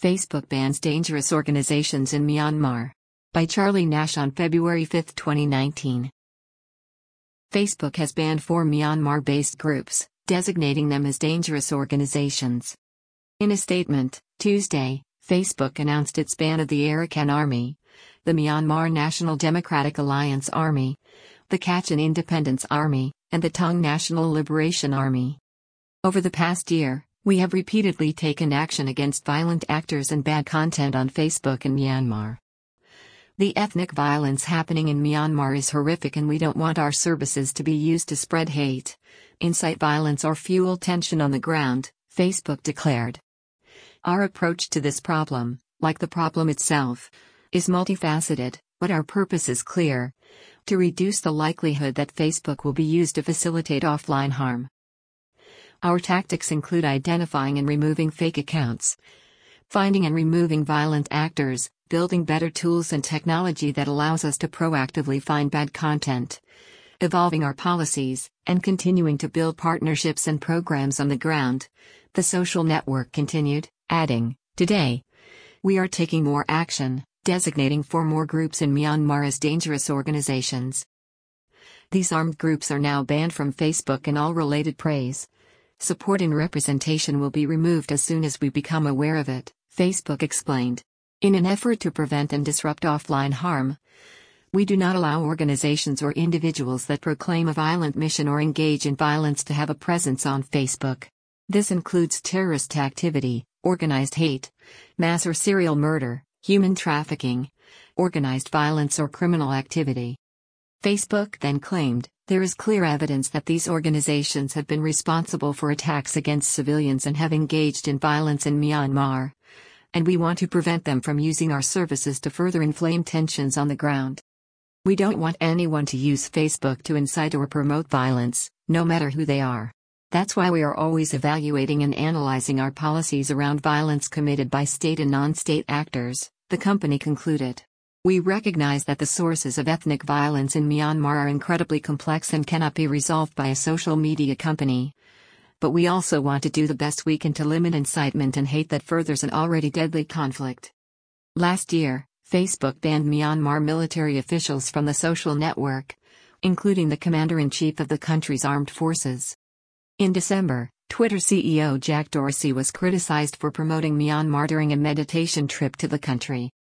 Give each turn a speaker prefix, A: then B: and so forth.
A: Facebook bans dangerous organizations in Myanmar. By Charlie Nash on February 5, 2019. Facebook has banned 4 Myanmar-based groups, designating them as dangerous organizations. In a statement, Tuesday, Facebook announced its ban of the Arakan Army, the Myanmar National Democratic Alliance Army, the Kachin Independence Army, and the Tung National Liberation Army. Over the past year, we have repeatedly taken action against violent actors and bad content on Facebook in Myanmar. The ethnic violence happening in Myanmar is horrific, and we don't want our services to be used to spread hate, incite violence, or fuel tension on the ground, Facebook declared. Our approach to this problem, like the problem itself, is multifaceted, but our purpose is clear: to reduce the likelihood that Facebook will be used to facilitate offline harm. Our tactics include identifying and removing fake accounts, finding and removing violent actors, building better tools and technology that allows us to proactively find bad content, evolving our policies, and continuing to build partnerships and programs on the ground, the social network continued, adding, "Today, we are taking more action, designating 4 more groups in Myanmar as dangerous organizations. These armed groups are now banned from Facebook and all related praise. Support and representation will be removed as soon as we become aware of it," Facebook explained. In an effort to prevent and disrupt offline harm, we do not allow organizations or individuals that proclaim a violent mission or engage in violence to have a presence on Facebook. This includes terrorist activity, organized hate, mass or serial murder, human trafficking, organized violence, or criminal activity. Facebook then claimed, "There is clear evidence that these organizations have been responsible for attacks against civilians and have engaged in violence in Myanmar, and we want to prevent them from using our services to further inflame tensions on the ground. We don't want anyone to use Facebook to incite or promote violence, no matter who they are. That's why we are always evaluating and analyzing our policies around violence committed by state and non-state actors," the company concluded. "We recognize that the sources of ethnic violence in Myanmar are incredibly complex and cannot be resolved by a social media company. But we also want to do the best we can to limit incitement and hate that furthers an already deadly conflict." Last year, Facebook banned Myanmar military officials from the social network, including the commander-in-chief of the country's armed forces. In December, Twitter CEO Jack Dorsey was criticized for promoting Myanmar during a meditation trip to the country.